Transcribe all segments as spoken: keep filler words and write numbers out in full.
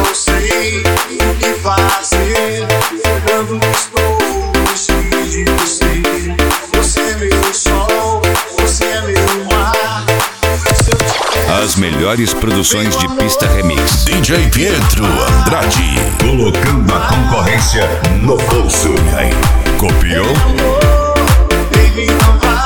não sei o que fazer quando estou longe de você. Você é meu sol, você é meu mar. As melhores produções de pista remix. D J Pietro Andrade, colocando a concorrência no bolso. E aí, copiou? Baby, não vá.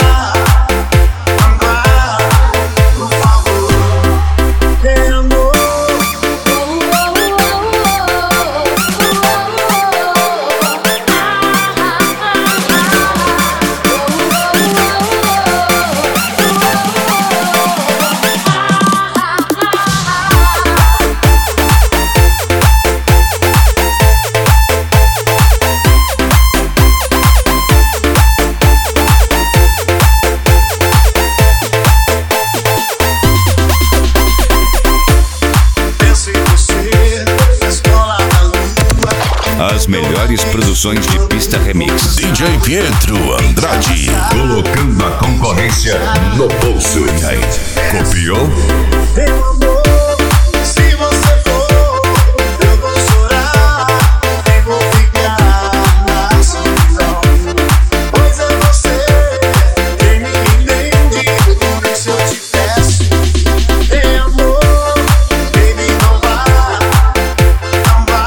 As melhores produções de pista remix. D J Pietro Andrade, colocando a concorrência no bolso. E aí, copiou? Meu amor, se você for, eu vou chorar e vou ficar na solidão. Pois é você quem me entende, por isso eu te peço. Meu amor, baby, não vá, não vá.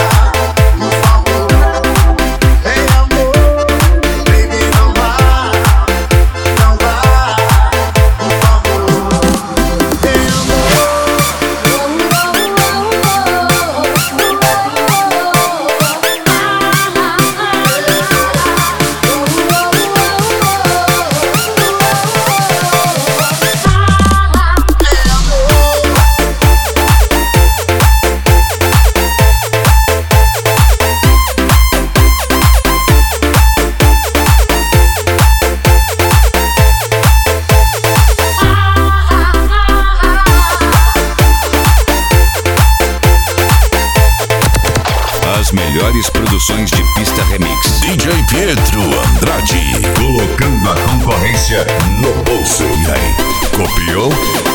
As melhores produções de pista remix. D J Pietro Andrade, colocando a concorrência no bolso. E aí, copiou?